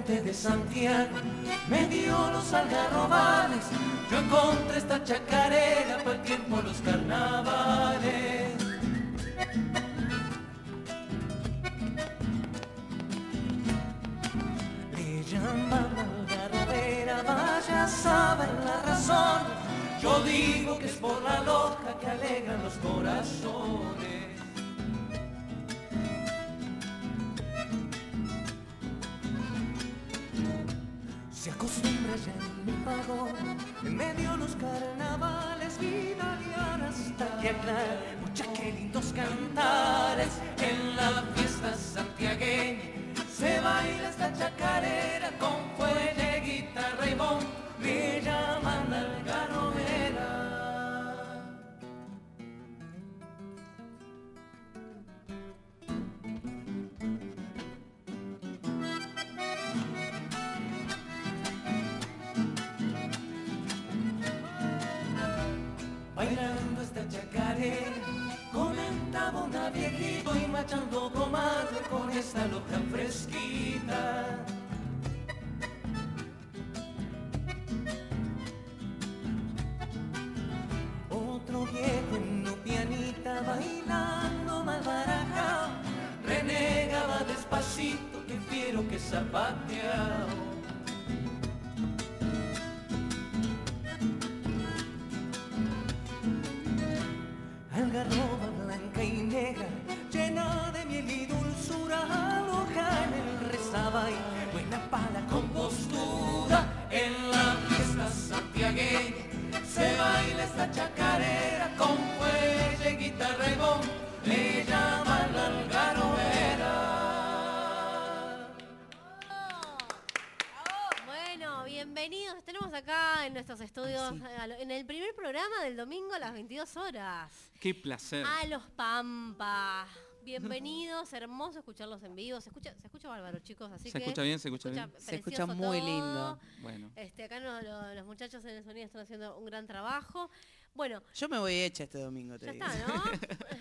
monte de Santiago, me dio los algarrobales. Yo encontré esta chacarera para el tiempo los carnavales. Le llaman algarrobera, vaya a saber la razón. Yo digo que es por la loja que alegran los corazones. Se acostumbra ya en mi vagón, en medio de los carnavales, vidalear hasta que aclare. Mucha que lindos cantares en la fiesta santiagueña. Se baila esta chacarera con fuelle, guitarra y bombo. Me llaman la algarrobera. Bailando esta chacarera, comentaba una viejita y machando comadre con esta loca fresquita. Otro viejo en una pianita bailando mal barajao, renegaba despacito que fiero que zapateao. Algarroba blanca y negra, llena de miel y dulzura, aloja en el rezabay, buena pala con postura. En la fiesta santiagueña se baila esta chacarera con fuelle, guitarra y bombo. Le llaman la algarrobera. Bueno, bienvenidos. Tenemos acá en nuestros estudios, en el primer programa del domingo a las 22 horas. ¡Qué placer! A los Pampas. Bienvenidos, hermoso escucharlos en vivo. Se escucha bárbaro, chicos. Así ¿Se escucha bien? ¿Se escucha bien? Se escucha muy todo. lindo. Bueno. Acá los muchachos en el sonido están haciendo un gran trabajo. Bueno, Yo me voy hecha este domingo, te ya digo. está, ¿no?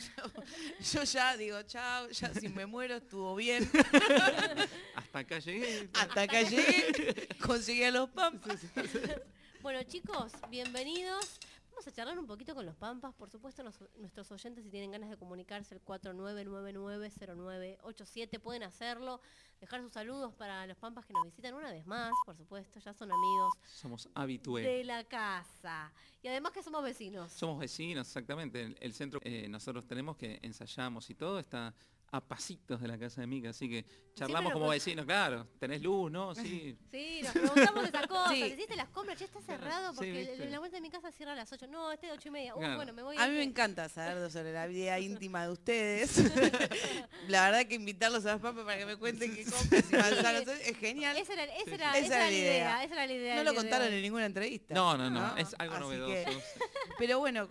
Yo ya digo, chao, ya si me muero estuvo bien. Hasta acá llegué. Hasta acá llegué, conseguí a los Pampas. Bueno, chicos, bienvenidos. Vamos a charlar un poquito con los Pampas. Por supuesto, nuestros oyentes, si tienen ganas de comunicarse, el 49990987, pueden hacerlo. Dejar sus saludos para los Pampas que nos visitan una vez más, por supuesto, ya son amigos Somos habitués. de la casa. Y además que somos vecinos. Somos vecinos, exactamente. El centro nosotros tenemos que ensayamos y todo está a pasitos de la casa de Mica, así que charlamos como vecinos, claro. ¿Tenés luz, no? Sí. Sí, nos preguntamos esas cosas. Sí. ¿Hiciste las compras? Ya está cerrado Sí, porque ¿viste? la vuelta de mi casa cierra a las 8. No, este de 8:30. Claro. Bueno, me voy A mí me encanta saber sobre la vida íntima de ustedes. La verdad que invitarlos a los Pampas para que me cuenten qué compras y manzanas es genial. Esa era Esa la era idea. Esa era la idea. No del lo día de contaron hoy. en ninguna entrevista. No, es algo Así novedoso. que- Pero bueno,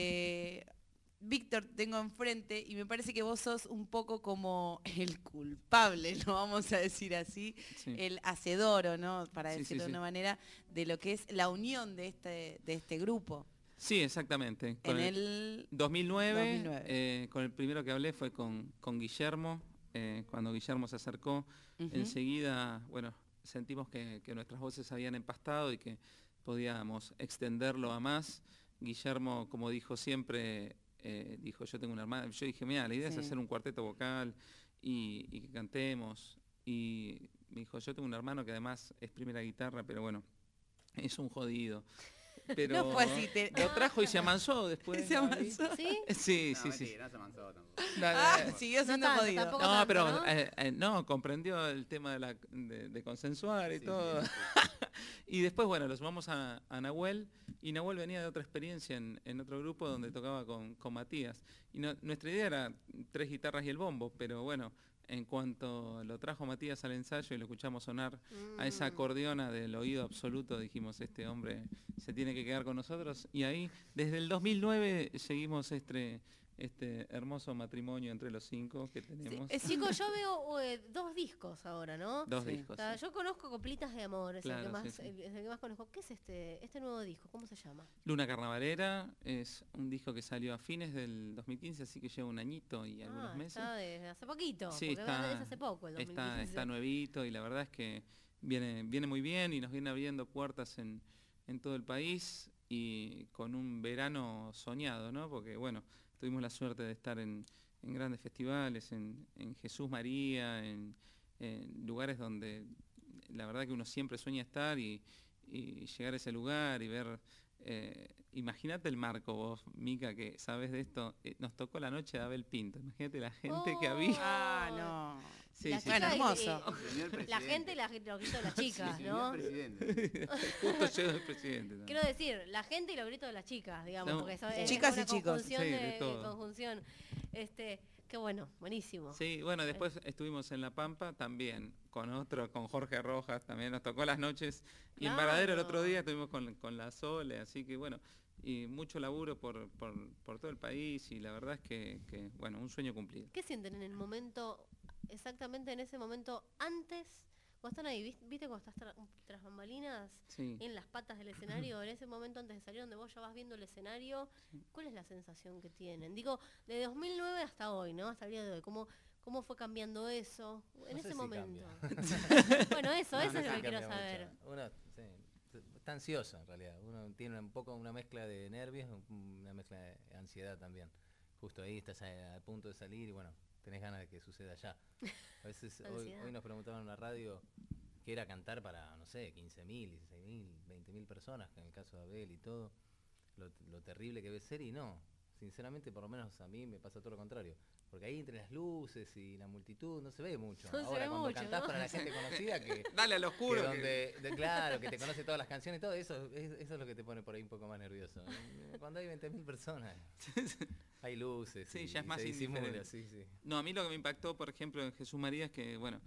Víctor, tengo enfrente y me parece que vos sos un poco como el culpable, ¿no? Vamos a decir así, Sí. el hacedor, ¿no? Para Sí, decirlo sí, de una sí. manera, de lo que es la unión de este grupo. Sí, exactamente. En el 2009, 2009. con el primero que hablé fue con Guillermo, cuando Guillermo se acercó, Ujú. enseguida, bueno, sentimos que nuestras voces habían empastado y que podíamos extenderlo a más. Guillermo, como dijo siempre, dijo, yo tengo una hermana. Yo dije, mira, la idea Sí. es hacer un cuarteto vocal y que cantemos. Y me dijo, yo tengo un hermano que además es primera guitarra, pero bueno, es un jodido. Pero No fue así, lo trajo y se amansó después. Se amansó. ¿Sí? Sí, No, sí, sí. mentira, no se manzó tampoco. Siguió siendo tanto, jodido. tampoco. No, tanto, pero ¿no? no, comprendió el tema de consensuar y Sí, todo. sí, Y después, bueno, lo sumamos a Nahuel, y Nahuel venía de otra experiencia en otro grupo donde tocaba con Matías. Y nuestra idea era 3 guitarras y el bombo, pero bueno, en cuanto lo trajo Matías al ensayo y lo escuchamos sonar a esa acordeona del oído absoluto, dijimos, este hombre se tiene que quedar con nosotros. Y ahí, desde el 2009, seguimos este hermoso matrimonio entre los 5 que tenemos. Chicos, yo veo 2 discos ahora, ¿no? 2 Sí. discos. O sea, yo conozco Coplitas de Amor, es, Claro, el que más, sí, sí. es el que más conozco. ¿Qué es este nuevo disco? ¿Cómo se llama? Luna Carnavalera es un disco que salió a fines del 2015, así que lleva un añito y algunos meses. Está desde hace poquito, Sí, porque está, es hace poco el 2015. está nuevito y la verdad es que viene muy bien y nos viene abriendo puertas en todo el país y con un verano soñado, ¿no? Porque bueno, tuvimos la suerte de estar en grandes festivales, en Jesús María, en lugares donde la verdad que uno siempre sueña estar y llegar a ese lugar y ver. Imagínate el marco vos, Mica, que sabes de esto. Nos tocó la noche de Abel Pinto. Imagínate la gente que había. Ah, no. Sí, La sí, Bueno, chica y- hermoso. Señor la presidente. gente y los gritos de las chicas, Señor ¿no? presidente. Justo llegó el presidente también. Quiero decir, la gente y los gritos de las chicas, digamos, No, porque eso sí. es Chicas una y chicos. conjunción Sí, de de todo. conjunción. Qué bueno, buenísimo. Sí, bueno, después estuvimos en La Pampa también, con Jorge Rojas, también nos tocó las noches. Y en Varadero el otro Claro. día estuvimos con la Sole, así que bueno, y mucho laburo por todo el país y la verdad es que bueno, un sueño cumplido. ¿Qué sienten en el momento, exactamente en ese momento, antes, cuando están ahí, viste cuando estás tras bambalinas, Sí. en las patas del escenario, en ese momento antes de salir donde vos ya vas viendo el escenario, ¿cuál es la sensación que tienen? Digo, de 2009 hasta hoy, ¿no? Hasta el día de hoy, ¿cómo fue cambiando eso en No ese sé si momento? cambia. Bueno, eso No, es no lo que cambia quiero mucho. saber. Uno está ansioso en realidad. Uno tiene un poco una mezcla de nervios, una mezcla de ansiedad también. Justo ahí estás a punto de salir y bueno, tenés ganas de que suceda ya. A veces Ansiedad. hoy nos preguntaban en la radio qué era cantar para, no sé, 15.000, 16.000, 20.000 personas, que en el caso de Abel y todo, lo terrible que debe ser y no. Sinceramente, por lo menos a mí me pasa todo lo contrario. Porque ahí entre las luces y la multitud no se ve mucho. No se Ahora ve cuando mucho, cantás ¿no? para la gente conocida que Dale al oscuro. que- claro, que te conoce todas las canciones y todo, eso es lo que te pone por ahí un poco más nervioso. Cuando hay 20.000 personas, hay luces. Sí, y ya es más se disimula, indiferente. sí, sí. No, a mí lo que me impactó, por ejemplo, en Jesús María es que, bueno,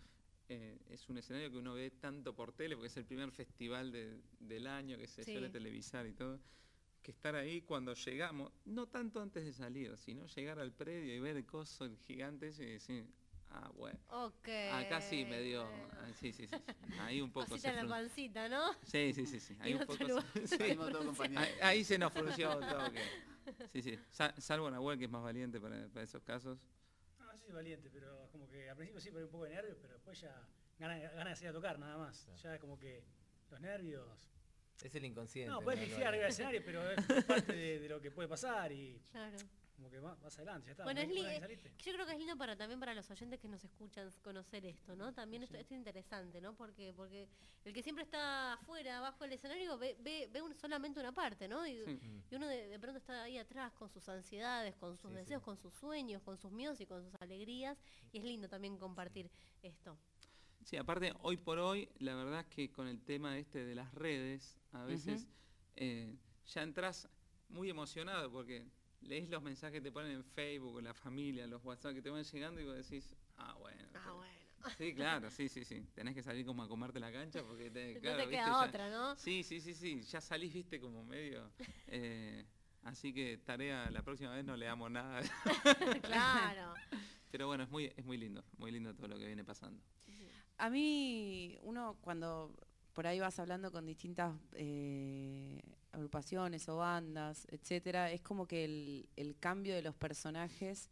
es un escenario que uno ve tanto por tele, porque es el primer festival del año que se Sí. suele televisar y todo, que estar ahí cuando llegamos, no tanto antes de salir, sino llegar al predio y ver el coso el gigante ese y decir, ah, bueno, Ok. acá sí me dio, sí, ahí un poco Cosita en la frun- pancita, ¿no? Sí, ahí En un otro poco lugar. sí. Salimos todos compañeros. Ahí se nos frunció todo. Sí, salvo Nahuel, que es más valiente para esos casos. No sé si valiente, pero como que al principio sí por un poco de nervios, pero después ya ganas de salir a tocar nada más. Claro. Ya es como que los nervios. Es el inconsciente. No, puedes ¿no? pifiar arriba del escenario, pero es parte de lo que puede pasar y Claro. como que vas adelante, ya está. Bueno, una es vez que li- saliste. Yo creo que es lindo también para los oyentes que nos escuchan conocer esto, ¿no? También esto es interesante, ¿no? Porque el que siempre está afuera, abajo del escenario, ve solamente una parte, ¿no? Y, Sí. y uno de pronto está ahí atrás con sus ansiedades, con sus Sí, deseos, sí. con sus sueños, con sus miedos y con sus alegrías. Y es lindo también compartir esto. Sí, aparte, hoy por hoy, la verdad es que con el tema este de las redes, a veces ya entras muy emocionado porque lees los mensajes que te ponen en Facebook, la familia, los WhatsApp que te van llegando y vos decís, ah, bueno. Ah, bueno. Sí, claro, sí. Tenés que salir como a comerte la cancha porque claro, no te viste, queda ya- otra, ¿no? Sí, ya salís, viste, como medio... así que tarea, la próxima vez no le damos nada. Claro. Pero bueno, es muy lindo todo lo que viene pasando. A mí, uno cuando por ahí vas hablando con distintas agrupaciones o bandas, etcétera, es como que el cambio de los personajes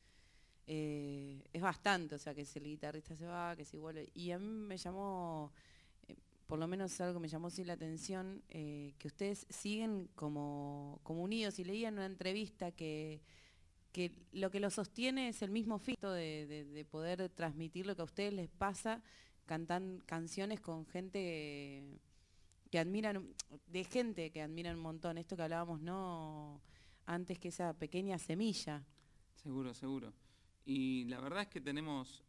es bastante, o sea, que si el guitarrista se va, que si vuelve. Y a mí me llamó, por lo menos algo que me llamó sí la atención, que ustedes siguen como unidos. Y leía en una entrevista que lo que los sostiene es el mismo fito de poder transmitir lo que a ustedes les pasa, cantan canciones con gente que admiran, de gente que admiran un montón, esto que hablábamos, ¿no? Antes, que esa pequeña semilla. Seguro. Y la verdad es que tenemos,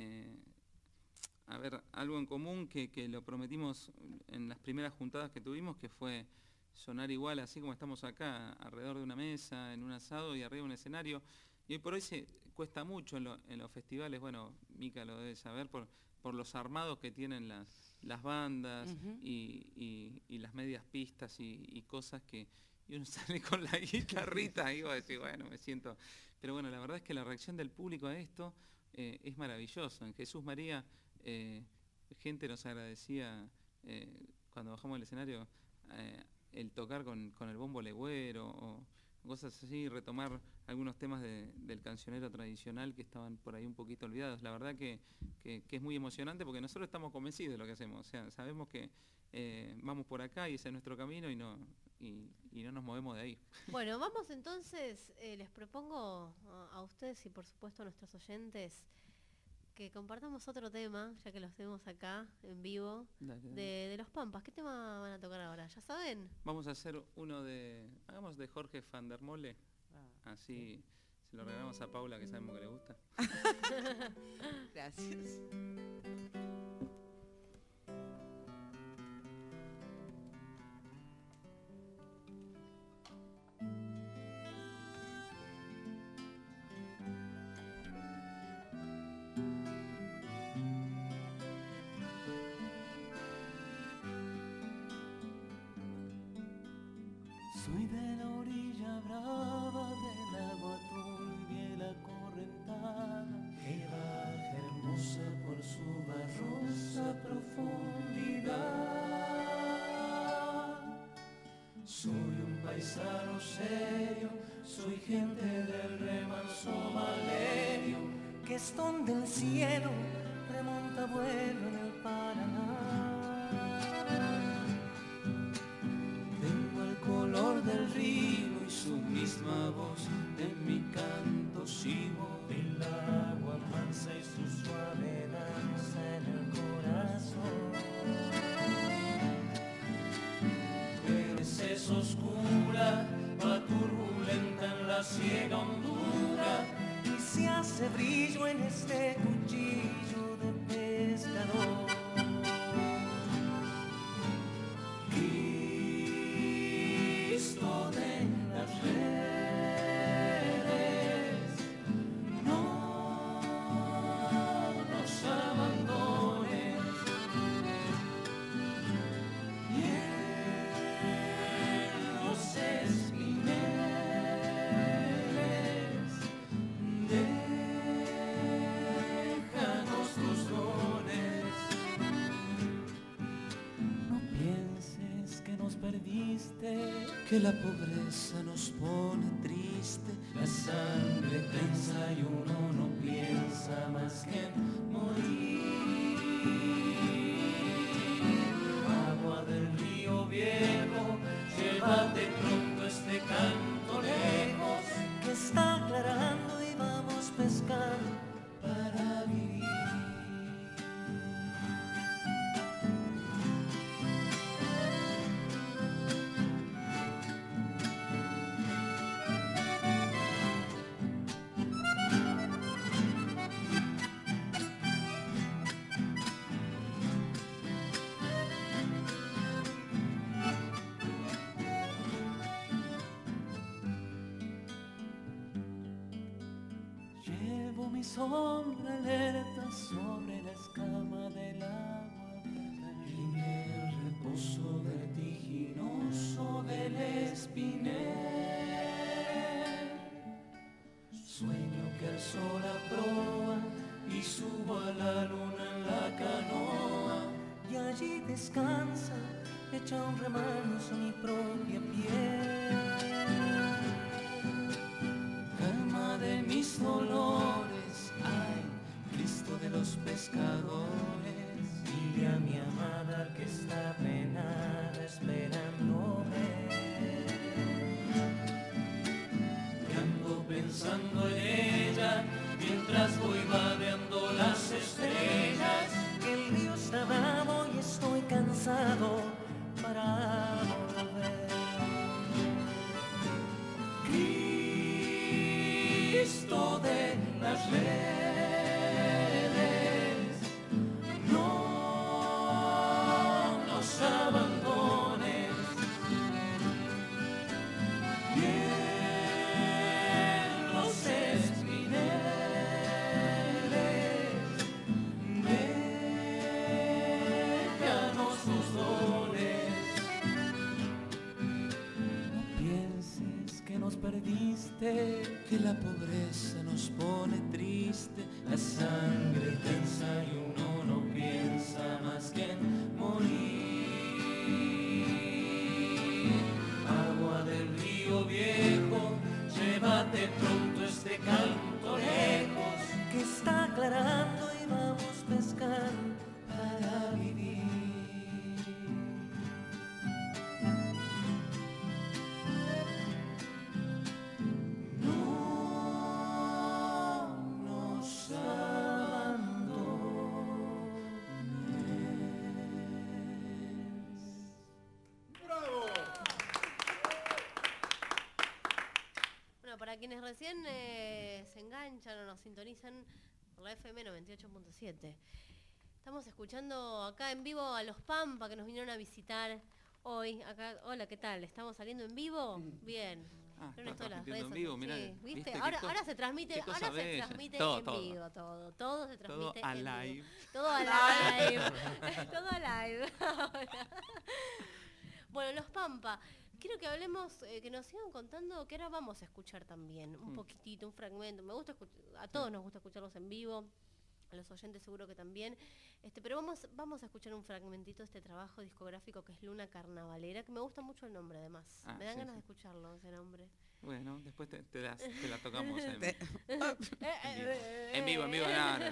algo en común que lo prometimos en las primeras juntadas que tuvimos, que fue sonar igual, así como estamos acá, alrededor de una mesa, en un asado y arriba de un escenario. Y hoy por hoy se cuesta mucho en los festivales, bueno, Mica lo debe saber, por los armados que tienen las bandas Ujú. y las medias pistas y cosas que... Y uno sale con la guitarrita y va a decir, bueno, me siento... Pero bueno, la verdad es que la reacción del público a esto es maravilloso. En Jesús María, gente nos agradecía cuando bajamos del escenario el tocar con el bombo legüero cosas así, retomar algunos temas del cancionero tradicional que estaban por ahí un poquito olvidados. La verdad que es muy emocionante porque nosotros estamos convencidos de lo que hacemos, o sea, sabemos que vamos por acá y ese es nuestro camino y no nos movemos de ahí. Bueno, vamos entonces, les propongo a ustedes y por supuesto a nuestros oyentes que compartamos otro tema, ya que los tenemos acá en vivo, Dale, dale. de Los Pampas. ¿Qué tema van a tocar ahora? ¿Ya saben? Vamos a hacer hagamos de Jorge van der Mole, así se lo regalamos a Paula que sabemos que le gusta. Gracias. Soy de la orilla brava del agua turbia y la correntada que baja hermosa por su barrosa profundidad. Soy un paisano serio, soy gente del remanso Valerio, que es donde el cielo remonta vuelo en el Paraná. Color del río y su misma voz en mi canto sigo, el agua mansa y su suave danza en el corazón. Pero es oscura, va turbulenta en la ciega hondura y se hace brillo en este cuchillo de pescador. Que la pobreza nos pone triste, la sangre tensa y uno no piensa más que en morir. Agua del río viejo, llévate pronto este canto lejos, que está aclarando y vamos pescando para vivir. Sombra alerta sobre la escama del agua y en el reposo vertiginoso del espinel. Sueño que el sol aproba y subo a la luna en la canoa y allí descansa, echa un remanso mi propia piel. Calma de mis dolores, ay, Cristo de los pescadores, dile a mi amada que está penada esperándome. Que ando pensando en ella mientras voy vadeando las estrellas. Que el río está bravo y estoy cansado para volver. Cristo de las redes, no nos abandones, y en los espineles, déjanos tus dones. No pienses que nos perdiste, que la pobreza nos pone triste, la sangre tensa y uno no piensa más que en morir. Agua del río viejo, recién se enganchan o nos sintonizan por la FM 98.7. Estamos escuchando acá en vivo a los Pampa que nos vinieron a visitar hoy. Acá, hola, ¿qué tal? ¿Estamos saliendo en vivo? Bien. Está Esto de las transmitiendo en redes vivo, sociales. mirá, Sí, ¿viste? ¿viste? Ahora se transmite, qué cosa ahora se bella. transmite Todo, en todo. vivo, todo se transmite a en live. vivo. Todo a live. Todo a live. Bueno, los Pampa. Quiero que hablemos, que nos sigan contando, que ahora vamos a escuchar también un poquitito, un fragmento. Me gusta a todos nos gusta escucharlos en vivo, a los oyentes seguro que también. Pero vamos a escuchar un fragmentito de este trabajo discográfico que es Luna Carnavalera, que me gusta mucho el nombre además. Me dan ganas de escucharlo, ese nombre. Bueno, después te la tocamos en vivo, nada.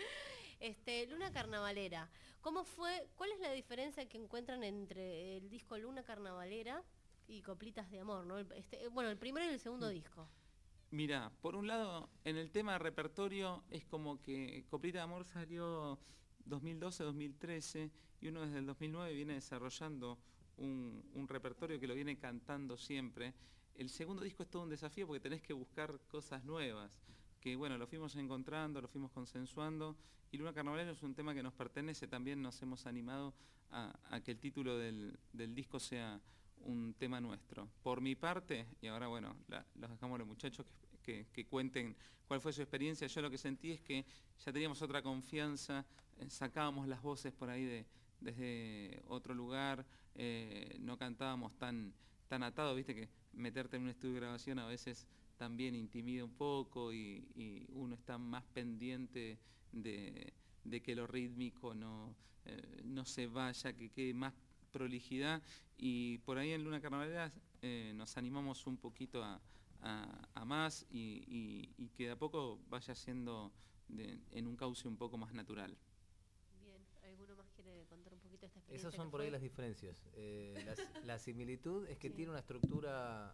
Luna Carnavalera. ¿Cómo fue? ¿Cuál es la diferencia que encuentran entre el disco Luna Carnavalera y Coplitas de Amor, ¿no? El primero y el segundo disco. Mira, por un lado, en el tema de repertorio es como que Coplita de Amor salió 2012-2013 y uno desde el 2009 viene desarrollando un repertorio que lo viene cantando siempre. El segundo disco es todo un desafío porque tenés que buscar cosas nuevas, que bueno, lo fuimos encontrando, lo fuimos consensuando, y Luna Carnavalera es un tema que nos pertenece, también nos hemos animado a que el título del disco sea un tema nuestro. Por mi parte, y ahora bueno, los dejamos a los muchachos que cuenten cuál fue su experiencia, yo lo que sentí es que ya teníamos otra confianza, sacábamos las voces por ahí desde otro lugar, no cantábamos tan atado, viste que meterte en un estudio de grabación a veces también intimida un poco y uno está más pendiente de que lo rítmico no se vaya, que quede más prolijidad, y por ahí en Luna Carnavalera nos animamos un poquito a más y que de a poco vaya siendo en un cauce un poco más natural. Bien, ¿alguno más quiere contar un poquito de esta experiencia? Esas son que por ahí fue? las diferencias. La similitud es que tiene una estructura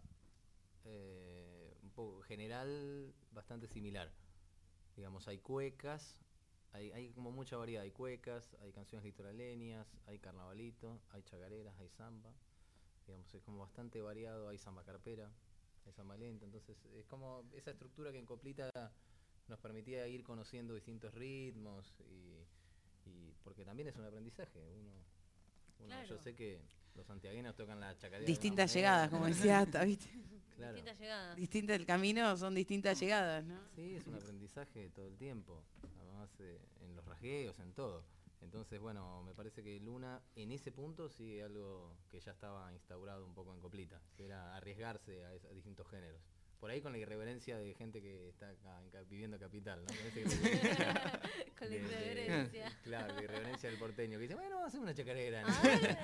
un poco general bastante similar. Digamos, hay cuecas, hay como mucha variedad, hay cuecas, hay canciones litoraleñas, hay carnavalito, hay chacareras, hay samba. Digamos, es como bastante variado, hay samba carpera, hay samba lenta, entonces es como esa estructura que en Coplita nos permitía ir conociendo distintos ritmos y porque también es un aprendizaje. Claro. Yo sé que los santiagueños tocan la chacarera. Distintas llegadas, como decía Ata, ¿viste? Claro. Distintas llegadas. Distintas, el camino son distintas llegadas, ¿no? Sí, es un aprendizaje todo el tiempo, además en los rasgueos, en todo. Entonces, bueno, me parece que Luna en ese punto sí algo que ya estaba instaurado un poco en Coplita, que era arriesgarse a distintos géneros. Por ahí con la irreverencia de gente que está acá viviendo Capital, ¿no? Con la irreverencia. Claro, la irreverencia del porteño, que dice, bueno, vamos a hacer una chacarera, ¿no?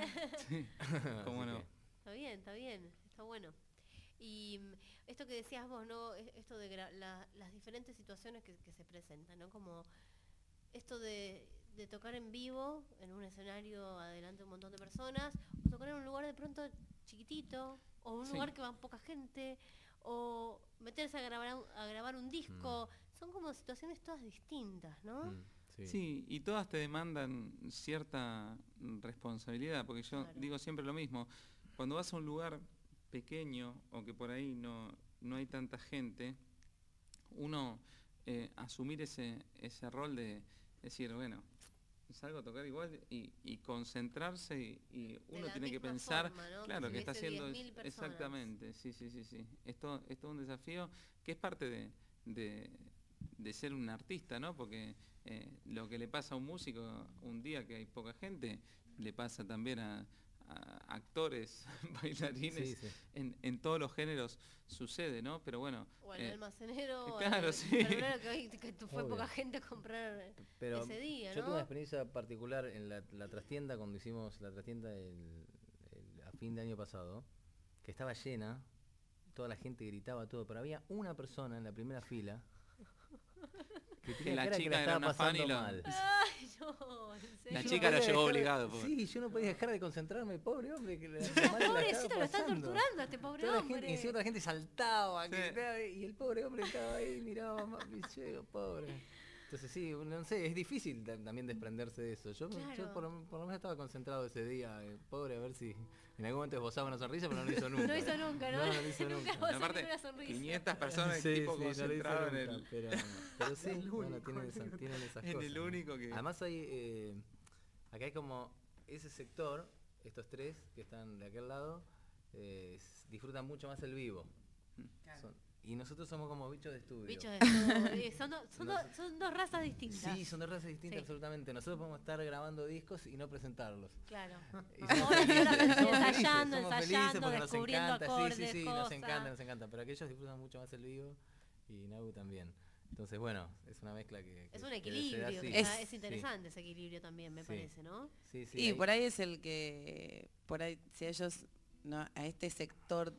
¿Cómo no? Está bien, está bueno. Y esto que decías vos, ¿no? Esto de las diferentes situaciones que se presentan, ¿no? Como esto de tocar en vivo, en un escenario adelante de un montón de personas, o tocar en un lugar de pronto chiquitito, o un lugar que va poca gente, o meterse a grabar un disco. Son como situaciones todas distintas, ¿no? Sí, y todas te demandan cierta responsabilidad, porque yo digo siempre lo mismo. Cuando vas a un lugar pequeño o que por ahí no hay tanta gente, uno asumir ese rol de decir, bueno, salgo a tocar igual y concentrarse y uno tiene que pensar, forma, ¿no? claro, que está haciendo 10.000 personas. exactamente, sí. Esto es todo un desafío que es parte de ser un artista, ¿no? Porque lo que le pasa a un músico un día que hay poca gente, le pasa también a actores, bailarines, Sí. en todos los géneros sucede, ¿no? Pero bueno. O al almacenero, claro, o al sí. ferrero que fue Obvio. poca gente a comprar Pero ese día, yo ¿no? tuve una experiencia particular en la trastienda, cuando hicimos la trastienda a fin de año pasado, que estaba llena, toda la gente gritaba todo, pero había una persona en la primera fila que tenía la cara que chica la era estaba una fan y pasando lo- mal. Ay, no, en serio. La Yo chica no lo podía llevó dejar obligado, pobre. Sí, yo no podía dejar de concentrarme, pobre hombre, que mal que la estaba Pobrecito, lo están pasando. torturando a este pobre Toda la hombre. gente, y encima la gente saltaba, Sí. gritaba, y el pobre hombre estaba ahí, miraba más, y yo digo, pobre. Entonces sí, no sé, es difícil también desprenderse de eso. Yo Claro. por lo menos estaba concentrado ese día, pobre, a ver si en algún momento esbozaba una sonrisa, pero no lo hizo nunca. No hizo nunca, ¿no? No lo hizo nunca. Nunca esbozó Aparte, ninguna sonrisa. 500 personas Sí, tipo sí, no lo hizo concentrado en nunca, el, pero sí, El bueno, único, tienen esas en cosas. el ¿no? único que... Además hay, acá hay como ese sector, estos tres que están de aquel lado, disfrutan mucho más el vivo. Y nosotros somos como bichos de estudio. Bichos de estudio. Son dos razas distintas. Sí, son de razas distintas, Sí. absolutamente. Nosotros podemos estar grabando discos y no presentarlos. Claro. Y somos Horas y felices, horas somos felices, ensayando, somos felices ensayando, porque nos descubriendo encanta, acordes, sí, cosas. nos encanta. Pero aquellos disfrutan mucho más el vivo y Nau también. Entonces, bueno, es una mezcla que Es un que se da equilibrio. así. Que Es- es interesante ese equilibrio también, me Sí. parece, ¿no? Sí, sí, Y ahí- por ahí es el que, por ahí, si ellos, ¿no? A este sector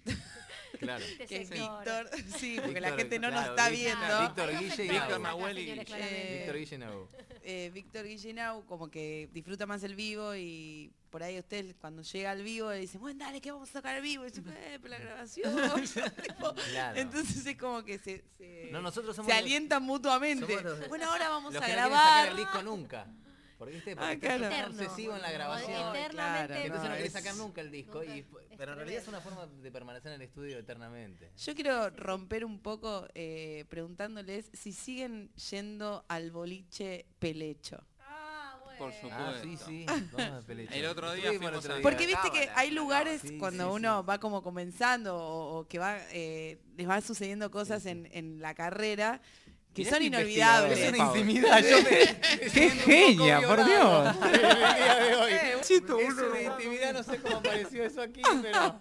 claro. Este que es sector. Víctor, sí, porque la Víctor, gente no nos claro, está Víctor, viendo. Víctor, Hay dos Guille y sectores Víctor, acá, Nahuel y señores, Guille. claramente. Víctor Guille Nau. Víctor Guillenau como que disfruta más el vivo y por ahí usted cuando llega al vivo le dice, bueno, dale, que vamos a tocar al vivo. Y dice, pero la grabación. Tipo, Claro. entonces es como que se No, nosotros somos se los- alientan mutuamente. somos los- Bueno, ahora vamos Los a que no quieren grabar. sacar el disco nunca. Porque, ¿viste? Porque Ah, estás claro. tan obsesivo en la grabación. Eternamente. Claro, Entonces no no, querés es- sacar nunca el disco. Nunca. Pero en realidad es tremendo. una forma de permanecer en el estudio eternamente. Yo quiero romper un poco preguntándoles si siguen yendo al boliche Pelecho. Ah, bueno. Por supuesto. Ah, sí, sí. Vamos a pelear. El otro día Estuvimos el fuimos otro a- día. Porque viste que cábala, hay lugares Sí, cuando sí, uno sí. va como comenzando o que va les va sucediendo cosas en la carrera que Mirá son qué inolvidables. investigador, Es una Pablo. intimidad. Yo me ¡Qué genia, por Dios! El día de hoy. Siento Es uno. una intimidad, no sé cómo apareció eso aquí, pero...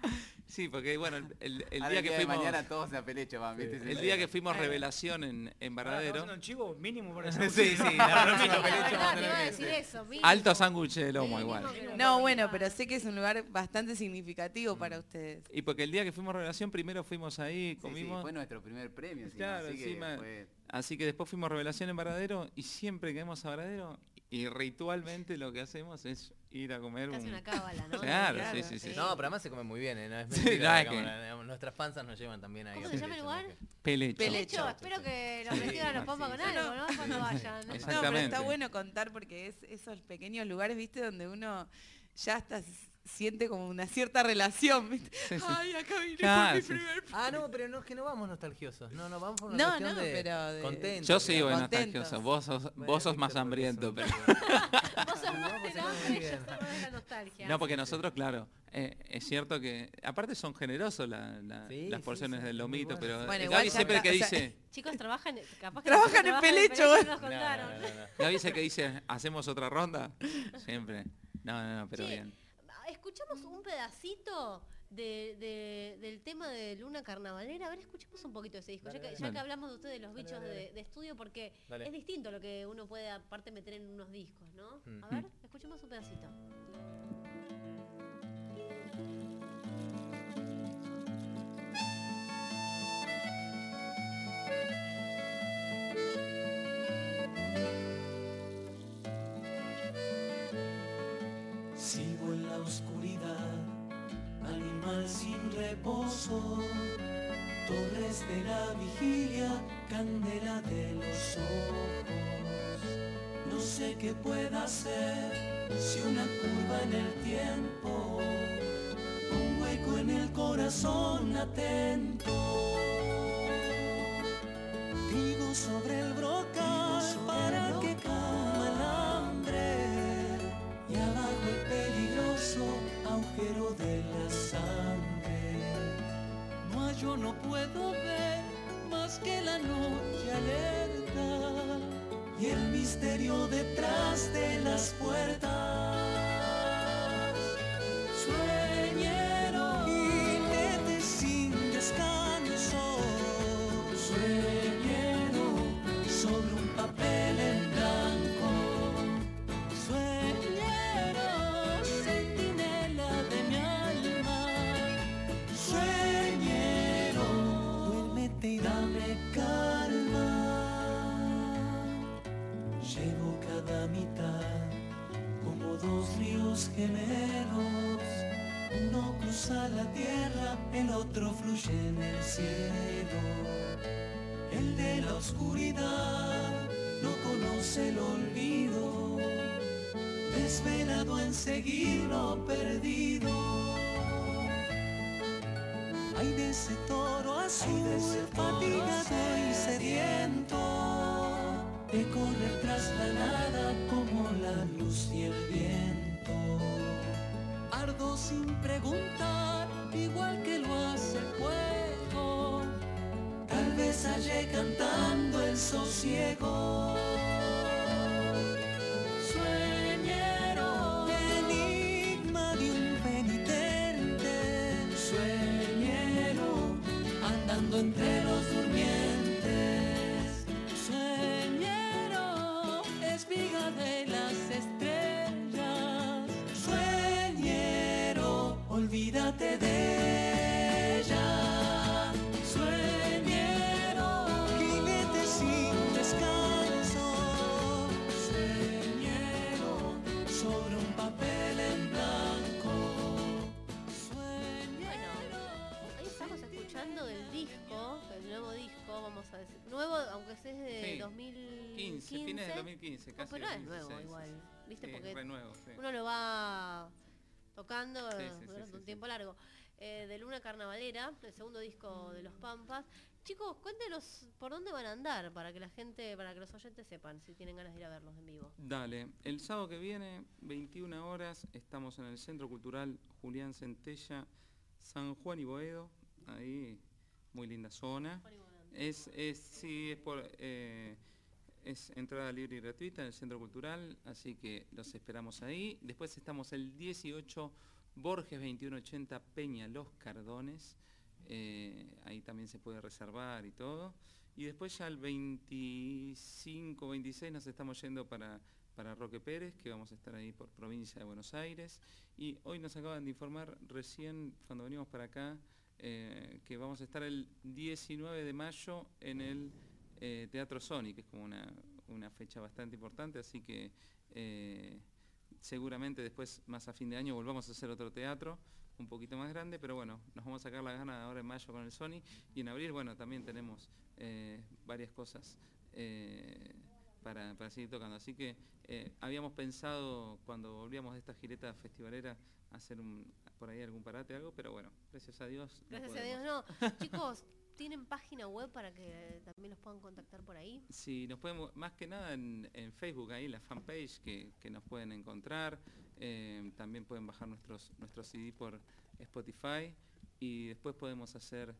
Sí, porque bueno, el Ahora día que de fuimos... mañana todos a Pelecho van, ¿viste? El día que fuimos Revelación en Ahora, estamos Varadero, haciendo un chivo mínimo para Sí, sí, la La próxima verdad, Pelecho vamos a te tener iba a que decir decir. eso. mínimo. alto sándwich de lomo Mínimo igual. que No, bueno, pero sé que es un lugar bastante significativo para ustedes. Y porque el día que fuimos Revelación, primero fuimos ahí, Sí, sí, comimos... fue nuestro primer premio. encima, Claro, así que encima- fue- Así que después fuimos Revelación en Varadero y siempre que vamos a Varadero y ritualmente lo que hacemos es ir a comer Casi un... una cábala, ¿no? Claro, Claro, sí, sí, sí. No, pero además se come muy bien, ¿eh? No es Sí, mentira, no, la es que- cámara, digamos, nuestras panzas nos llevan también ahí. ¿Cómo a se llama el Pelecho, lugar? ¿no? Que- Pelecho. Pelecho, espero que los Sí, reciban los pompas sí, con sí. algo, ¿no? Cuando vayan. Exacto. No, pero Exactamente. está bueno contar porque es esos pequeños lugares, ¿viste? Donde uno ya hasta siente como una cierta relación, ¿viste? Sí, sí. Ay, acá vine Claro, por mi sí. primer... Ah, no, pero no es que no vamos nostalgiosos. No, vamos por una No, cuestión no, de pero de- contentos. Yo sí voy Contentos. nostalgioso, vos sos Bueno, más Víctor, hambriento. porque Pero... Vos sos más pues del se come hambre y yo bien. soy más de la nostalgia. No, porque nosotros, claro, es cierto que, aparte son generosos Sí, las sí, porciones sí, del muy lomito, bueno. pero Bueno, Gaby igual ya siempre está, que o sea, dice, Chicos, trabajan, capaz que Trabajan nosotros en trabajamos Pelecho, nos No, no, contaron. no, no. Gaby dice que dice, ¿hacemos otra ronda? Siempre. No, pero Che, bien. escuchamos un pedacito del tema de Luna Carnavalera. A ver, escuchemos un poquito de ese disco. Dale, ya, que, dale. ya Dale. que hablamos de ustedes, los bichos Dale, dale. de estudio, porque Dale. es distinto lo que uno puede aparte meter en unos discos, ¿no? A ver, escuchemos un pedacito. Sigo en la oscuridad, animal sin reposo, torres de la vigilia, candela de los ojos. No sé qué pueda hacer si una curva en el tiempo, un hueco en el corazón atento. Trigo sobre el brocal para que coma el hambre y abajo el peligroso agujero de la sangre. No hallo, no puedo ver más que la noche alerta y el misterio detrás de las puertas. Sueñero, jinete sin descanso, sueñero sobre un papel en blanco. Sueñero, centinela de mi alma. Sueñero, duérmete y dame calma. Llevo cada mitad como dos ríos gemelos. Uno cruza la tierra, el otro fluye en el cielo. El de la oscuridad no conoce el olvido, desvelado en seguir lo perdido. Ay, de ese toro azul, fatigado y sediento, de correr tras la nada como la luz y el viento. Ardo sin preguntar, igual que lo hace el fuego, tal vez hallé cantando el sosiego. Sueñero, enigma de un penitente, sueñero, andando entre los durmientes, sueñero, espiga de las estrellas, sueñero, olvídate de ella, sueñero, jinete sin descanso, sueñero, sobre un papel en blanco, sueñero. Ahí estamos escuchando del disco, el nuevo disco, vamos a decir. Nuevo, aunque sea de Sí, 2015. fines del 2015, No, casi. pero es 2016, nuevo igual, ¿viste? Sí, Porque re nuevo, sí. uno lo va tocando Sí, durante sí, un sí. tiempo largo. De Luna Carnavalera, el segundo disco de Los Pampas. Chicos, cuéntenos por dónde van a andar para que la gente, para que los oyentes sepan si tienen ganas de ir a verlos en vivo. Dale, el sábado que viene, 21 horas, estamos en el Centro Cultural Julián Centella, San Juan y Boedo, ahí, muy linda zona. Es entrada libre y gratuita en el Centro Cultural, así que los esperamos ahí. Después estamos el 18, Borges 2180, Peña Los Cardones, ahí también se puede reservar y todo. Y después ya el 25, 26 nos estamos yendo para Roque Pérez, que vamos a estar ahí por provincia de Buenos Aires. Y hoy nos acaban de informar recién, cuando venimos para acá, que vamos a estar el 19 de mayo en el Teatro Sony, que es como una fecha bastante importante, así que seguramente después, más a fin de año, volvamos a hacer otro teatro un poquito más grande, pero bueno, nos vamos a sacar la gana ahora en mayo con el Sony, y en abril, bueno, también tenemos varias cosas para seguir tocando, así que habíamos pensado, cuando volvíamos de esta gireta festivalera, hacer por ahí algún parate, algo, pero bueno, gracias a Dios. Gracias a Dios, no. Chicos, ¿tienen página web para que también los puedan contactar por ahí? Sí, nos podemos, más que nada en Facebook, ahí la fanpage que nos pueden encontrar. También pueden bajar nuestros CD por Spotify, y después podemos hacer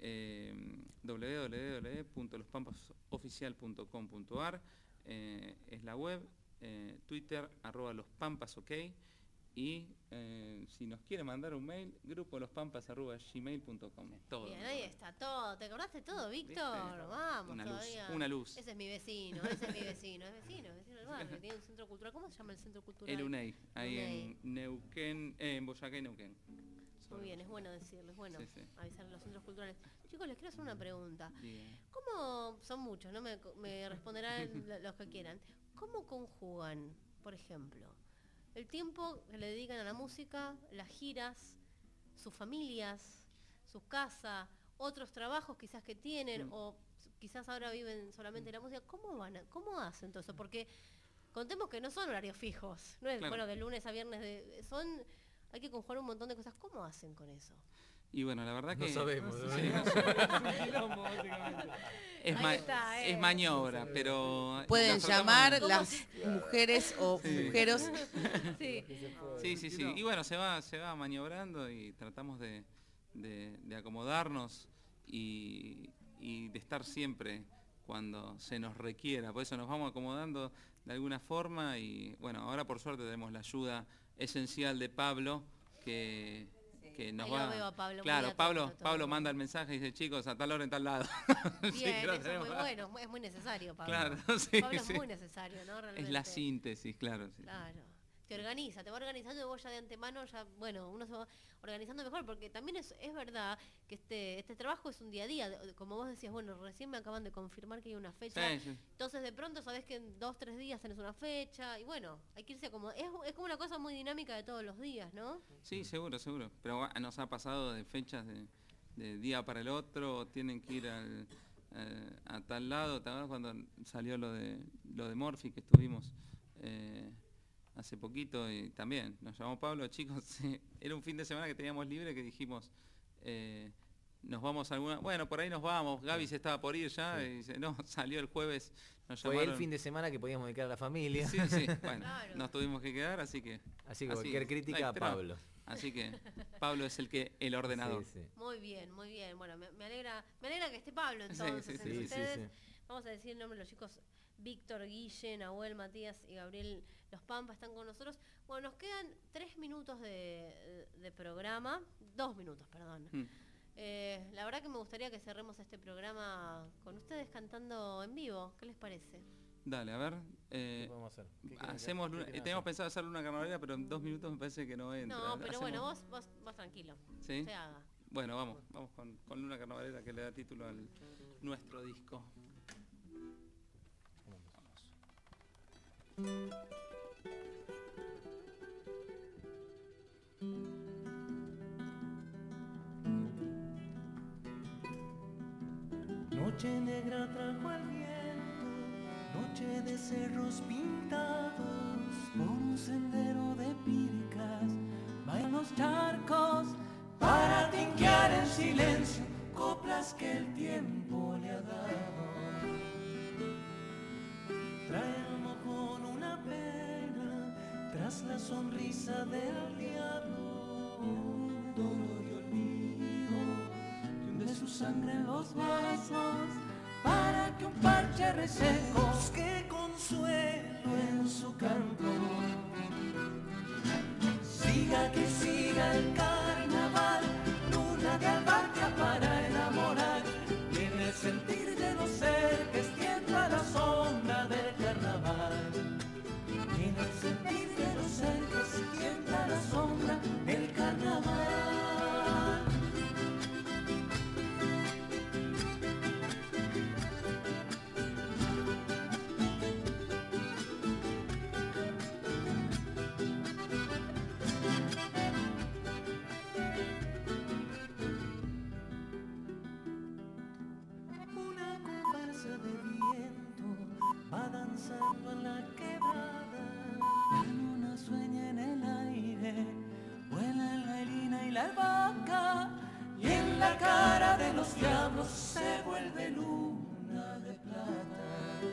www.lospampasoficial.com.ar, es la web, Twitter @lospampas.ok, y si nos quiere mandar un mail, grupolospampas@gmail.com. Todo. Bien, ahí está todo. ¿Te acordaste todo, Víctor? ¿Viste? Vamos, Una luz, todavía. una luz. Ese es mi vecino, ese es mi vecino, es vecino del barrio, tiene un centro cultural. ¿Cómo se llama el centro cultural? El UNEI, ahí UNEI. en Neuquén, en Boyacá y Neuquén. Muy bien, es bueno decirlo, es bueno Sí, sí. avisar a los centros culturales. Chicos, les quiero hacer una pregunta. Diga. ¿Cómo, son muchos, no me responderán los que quieran, cómo conjugan, por ejemplo, el tiempo que le dedican a la música, las giras, sus familias, sus casas, otros trabajos quizás que tienen, o quizás ahora viven solamente de la música? ¿Cómo hacen todo eso? Porque contemos que no son horarios fijos, no es, Claro. bueno, de lunes a viernes, hay que conjugar un montón de cosas. ¿Cómo hacen con eso? Y bueno, la verdad No que... sabemos, ¿no? Sí, no sé. Ahí está, es maniobra, pero... Pueden nos tratamos llamar de- las mujeres o Sí. mujeros. Sí. Sí. Y bueno, se va maniobrando, y tratamos de acomodarnos y de estar siempre cuando se nos requiera. Por eso nos vamos acomodando de alguna forma, y bueno, ahora por suerte tenemos la ayuda esencial de Pablo, que nos Ahí lo va... veo a Pablo, muy Claro, atento Pablo a todo. Pablo manda el mensaje y dice: chicos, a tal hora en tal lado. Sí, Bien, que lo eso es tenemos. muy bueno, es muy necesario, Pablo. Claro, sí, Pablo sí. es muy necesario, ¿no? Realmente. Es la síntesis, claro. Sí. Claro. Te va organizando, y vos ya de antemano, bueno, uno se va organizando mejor, porque también es verdad que este trabajo es un día a día. Como vos decías, bueno, recién me acaban de confirmar que hay una fecha. Sí. Entonces de pronto sabés que en 2-3 días tenés una fecha, y bueno, hay que irse como... Es como una cosa muy dinámica de todos los días, ¿no? Sí, seguro. Pero nos ha pasado de fechas de día para el otro, tienen que ir a tal lado. ¿Te acuerdas cuando salió lo de Morphy que estuvimos hace poquito? Y también nos llamó Pablo, chicos, era un fin de semana que teníamos libre que dijimos, nos vamos a alguna, bueno, por ahí nos vamos, Gaby se estaba por ir ya, y dice, no, salió el jueves, nos Fue llamaron. el fin de semana que podíamos dedicar a la familia. Sí, bueno, Claro. nos tuvimos que quedar, así que Cualquier crítica a pero- Pablo. Así que Pablo es el ordenador. Sí, sí. Muy bien, muy bien. Bueno, me alegra que esté Pablo Sí, entonces. sí, entre sí, sí, ustedes. sí. Vamos a decir el nombre de los chicos. Víctor, Guille, Nahuel, Matías y Gabriel Los Pampa están con nosotros. Bueno, nos quedan 3 minutos de programa. 2 minutos, perdón. La verdad que me gustaría que cerremos este programa con ustedes cantando en vivo. ¿Qué les parece? Dale, a ver. ¿Qué podemos hacer? ¿Qué quieren Hacemos ¿qué quieren teníamos hacer? pensado hacer una carnavalera, pero en 2 minutos me parece que no entra. No, pero bueno, Hacemos- vos tranquilo. ¿Sí? Se haga. Bueno, vamos con Luna Carnavalera que le da título al nuestro disco. Noche negra trajo el viento, noche de cerros pintados, por un sendero de píricas, bailan los charcos, para tinquear en silencio, coplas que el tiempo le ha dado. Trae el mojón una pena, tras la sonrisa del diablo, dolor y olvido, y hunde su sangre en los vasos, para que un parche reseco busque consuelo en su canto. Siga que siga el carnaval, luna de albarca para enamorar, tiene el sentir de los cerques, tiembla la sombra del carnaval. Tiene el sentir de los cerques, tiembla la sombra del carnaval. Una comparsa de viento va danzando en la quebrada. La luna sueña en el aire, vuela la gallina y la albahaca, y en la cara de los diablos se vuelve luna de plata.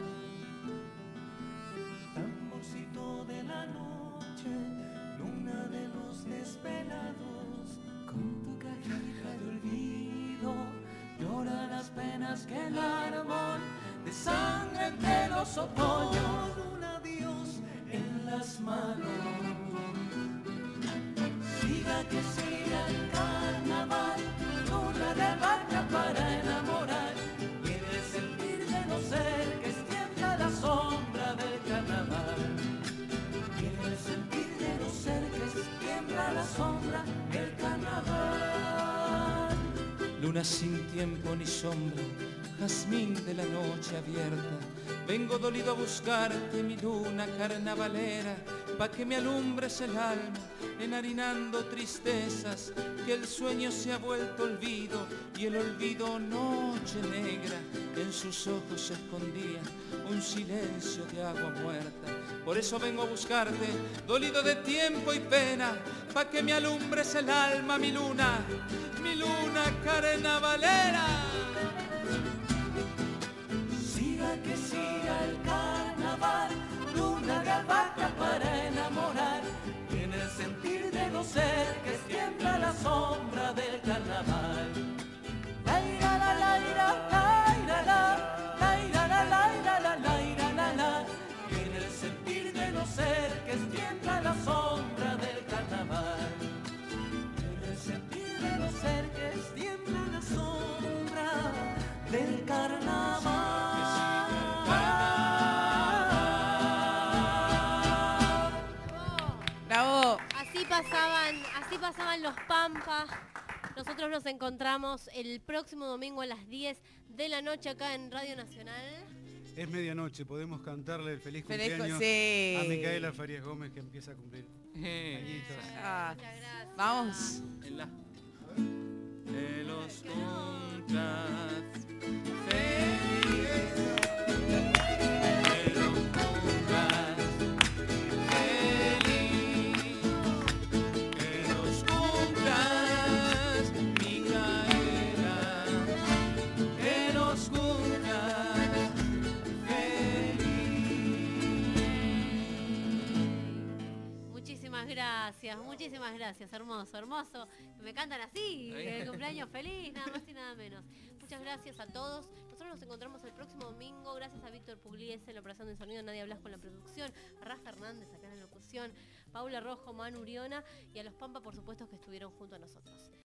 Tamborcito de la noche, luna de los desvelados, con tu cajita de olvido, llora las penas que el árbol de sangre entre los otoños, un adiós en las manos. Siga que siga el carnaval, luna de albarca para enamorar, tiene el sentir de los cerques, tiembla la sombra del carnaval. Tiene el sentir de los cerques, tiembla la sombra del carnaval. Luna sin tiempo ni sombra, jazmín de la noche abierta, vengo dolido a buscarte, mi luna carnavalera, pa' que me alumbres el alma, enharinando tristezas, que el sueño se ha vuelto olvido, y el olvido noche negra, en sus ojos se escondía un silencio de agua muerta. Por eso vengo a buscarte, dolido de tiempo y pena, pa' que me alumbres el alma, mi luna carnavalera. Siga que siga el carnaval, luna de albahaca para enamorar, tiene el sentir de los cerques, tiembla la sombra del carnaval. La ira la la ira, la ira la, la ira la la ira la la ira la la, tiene el sentir de los cerques, tiembla la sombra del carnaval. Tiene el sentir de los cerques, tiembla la sombra del carnaval. ¡Bravo! Así pasaban los Pampas. Nosotros nos encontramos el próximo domingo a las 10 de la noche acá en Radio Nacional. Es medianoche, podemos cantarle el feliz Feliz cumpleaños sí. a Micaela Farías Gómez, que empieza a cumplir añitos. Ah, Muchas gracias. vamos. En la de los contras. gracias, muchísimas gracias, hermoso, hermoso. Me cantan así, el cumpleaños feliz, nada más y nada menos. Muchas gracias a todos. Nosotros nos encontramos el próximo domingo. Gracias a Víctor Pugliese en la operación de sonido, Nadia Blas con la producción, a Rafa Hernández acá en la locución, Paula Rojo, Manu Uriona y a los Pampa, por supuesto, que estuvieron junto a nosotros.